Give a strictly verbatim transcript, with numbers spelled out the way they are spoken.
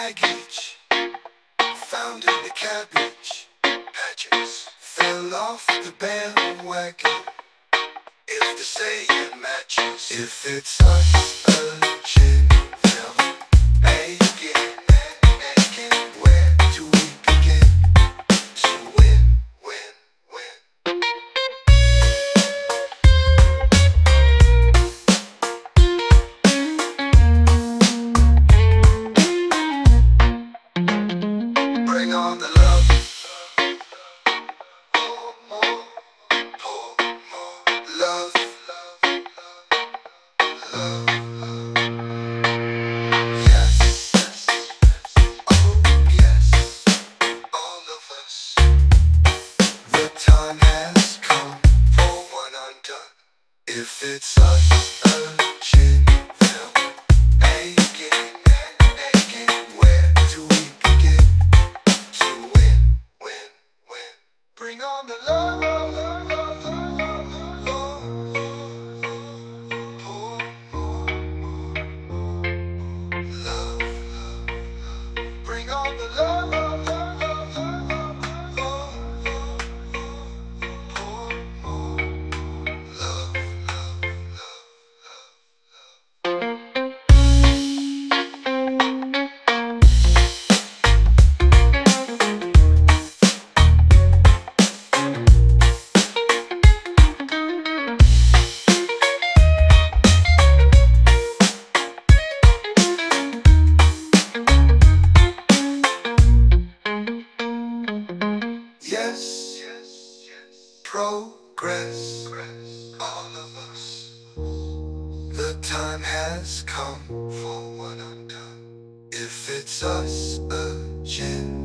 baggage found in the cabbage patches fell off the bandwagon. If the saying matches, if it's us, a chin, they'll make it, make it. Where do we begin to win, win, win? Bring on the love. Pour more, pour more love, love, love. Yes, yes, oh yes, all of us. The time has come for one undone. If it's us, a chin, they'll make it, make it. Where do we begin to win, win, win? Bring on the love, love, love, love, love, love, love. Pour more, more love, love. Bring on the love, love, love, love, love, love, love. Pour more love, love, love, love. Yes, yes, yes. Progress, all of us. The time has come for one undone. If it's us, a chin.